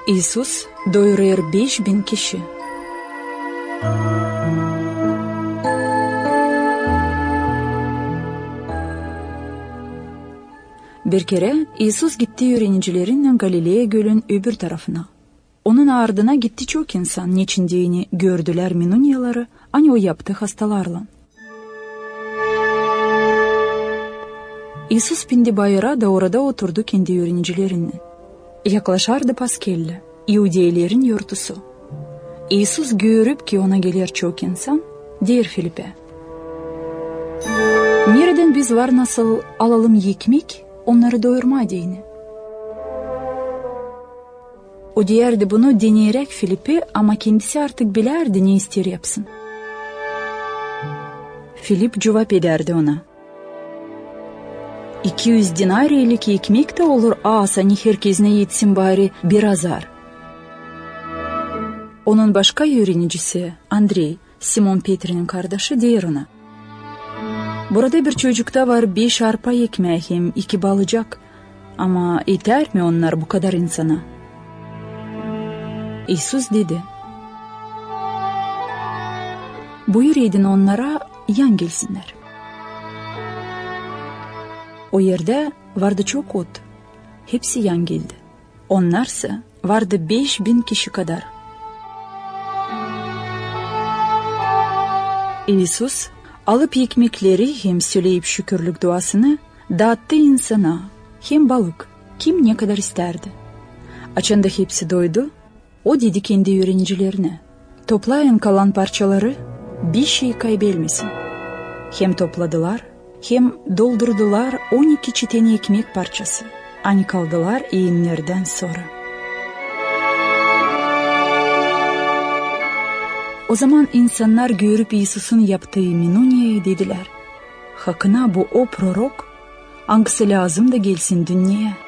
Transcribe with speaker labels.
Speaker 1: Иисус doyuruyor 5000 kişi. Bir kere İsus gitti öğrencilerinle Galilea gölün öbür tarafına. Onun ardına gitti çok insan, niçin gördüler minunyaları, hani o yaptı hastalarla. İsus bindi bayıra da orada oturdu kendi öğrencilerine. Yaklaşardı Paskelle, İudeylerin yurtusu. İsus görüp ki ona gelir çok insan, der Filip'e: "Nereden biz var nasıl alalım ekmek, onları doyurma diyeni." O derdi bunu deneyerek Filip'e, ama kendisi artık bilerdi ne ister yapsın. Filip cevap ederdi ona: 200 dinariyelik ekmek de olur az, hani herkesine yetsin bari bir azar. Onun başka öğrencisi Andrei, Simon Petr'in kardeşi, der ona: "Burada bir çocukta var 5 arpa ekmeği hem 2 balıcak, ama yeter mi onlar bu kadar insana?" İsus dedi: "Buyur edin onlara, yan gelsinler." O yerde vardı çok ot. Hepsi yan geldi. Onlarsa vardı 5000 kişi kadar. İsus alıp ekmekleri hem söyleyip şükürlük duasını dağıttı insana, hem balık, kim ne kadar isterdi. Açanda hepsi doydu. O dedi kendi öğrencilerine: "Toplayın kalan parçaları, bir şey kaybetmesin." Hem topladılar, hem doldurdular 12 çetin ekmek parçası. Hani kaldılar eğinlerden sonra. O zaman insanlar görüp İsus'un yaptığı minunyayı dediler: "Hakkına bu o prorok, hangisi lazım da gelsin dünyaya?"